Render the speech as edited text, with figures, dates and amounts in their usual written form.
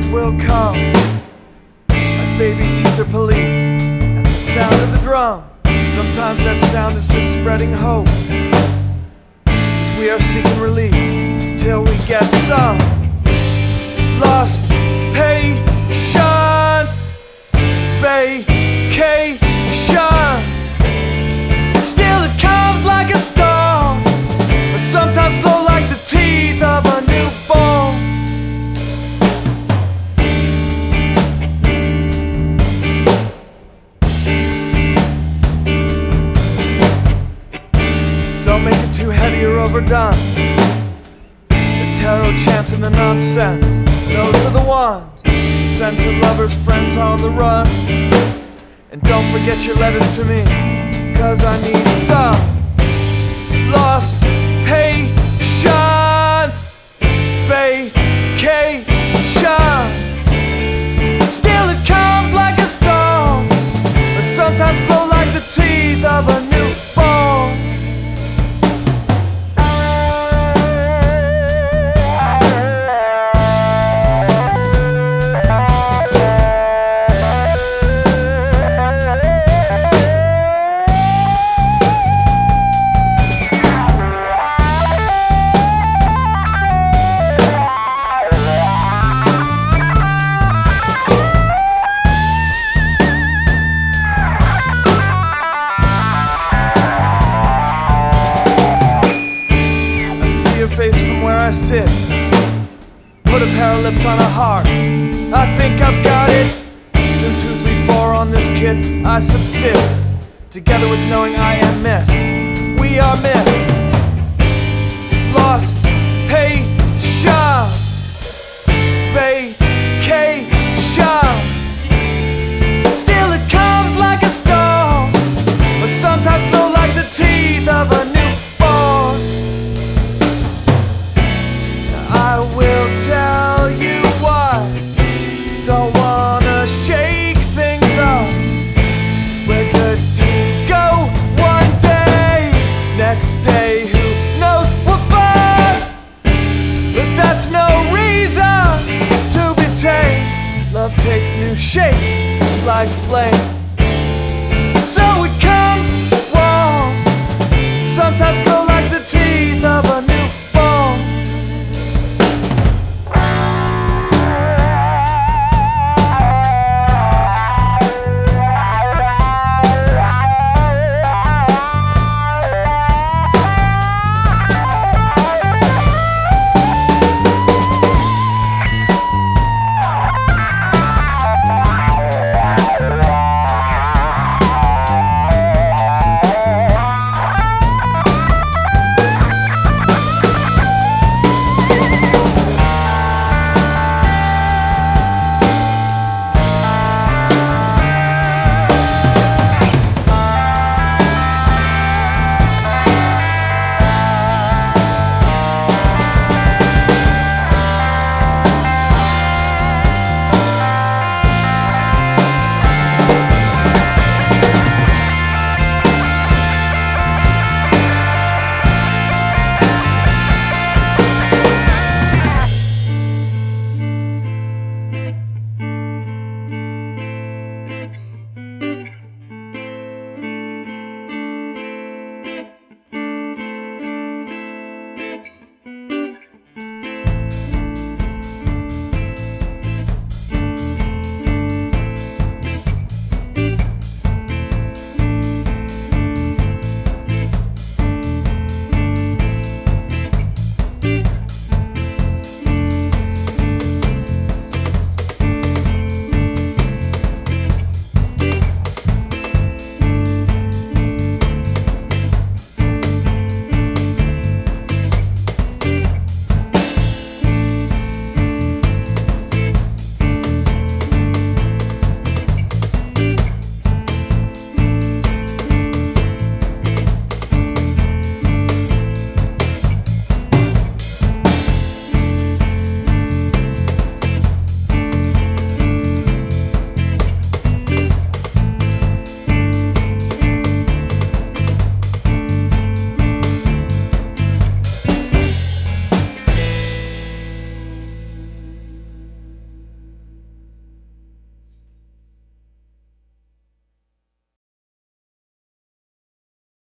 it will come, like baby teeth or police, at the sound of the drum. Sometimes that sound is just spreading hope, 'cause we are seeking relief till we get some lost patience, vacation. Still it comes like a storm, but sometimes slow like the teeth of a newborn. Don't make it too heady or overdone. The tarot chants and the nonsense, those are the ones sent to lovers, friends on the run. And don't forget your letters to me, 'cause I need some lost patience, vacation. Still it comes like a storm, but sometimes slow like the teeth of a newborn. Face from where I sit, put a pair of lips on a heart. I think I've got it. Soon 2, 3, 4 on this kit I subsist, together with knowing I am missed. We are missed. Lost patience, vacation. Still it comes like a storm, but sometimes slow like the teeth of a newborn. I will tell you why. Don't wanna shake things up. We're good to go one day. Next day, who knows, we're fine. But that's no reason to be tame. Love takes new shape like flames. So